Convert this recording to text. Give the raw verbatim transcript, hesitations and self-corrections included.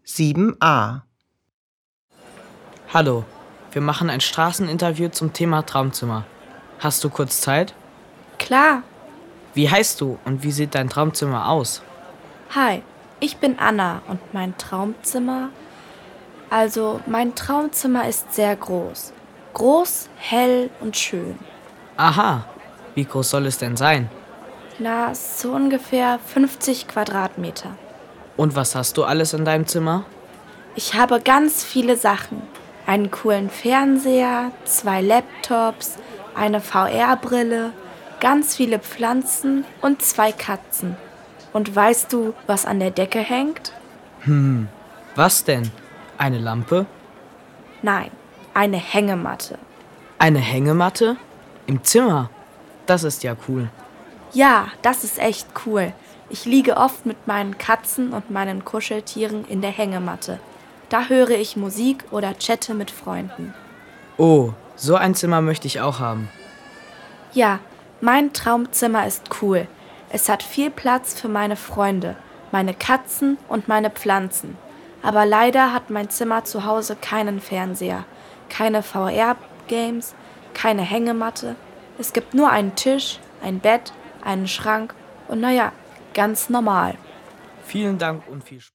sieben a. Hallo, wir machen ein Straßeninterview zum Thema Traumzimmer. Hast du kurz Zeit? Klar. Wie heißt du und wie sieht dein Traumzimmer aus? Hi, ich bin Anna und mein Traumzimmer... Also, mein Traumzimmer ist sehr groß. Groß, hell und schön. Aha, wie groß soll es denn sein? Na, so ungefähr fünfzig Quadratmeter. Und was hast du alles in deinem Zimmer? Ich habe ganz viele Sachen. Einen coolen Fernseher, zwei Laptops, eine V R-Brille, ganz viele Pflanzen und zwei Katzen. Und weißt du, was an der Decke hängt? Hm, was denn? Eine Lampe? Nein, eine Hängematte. Eine Hängematte? Im Zimmer? Das ist ja cool. Ja, das ist echt cool. Ich liege oft mit meinen Katzen und meinen Kuscheltieren in der Hängematte. Da höre ich Musik oder chatte mit Freunden. Oh, so ein Zimmer möchte ich auch haben. Ja, mein Traumzimmer ist cool. Es hat viel Platz für meine Freunde, meine Katzen und meine Pflanzen. Aber leider hat mein Zimmer zu Hause keinen Fernseher, keine V R-Games, keine Hängematte. Es gibt nur einen Tisch, ein Bett, einen Schrank und naja, ganz normal. Vielen Dank und viel Spaß.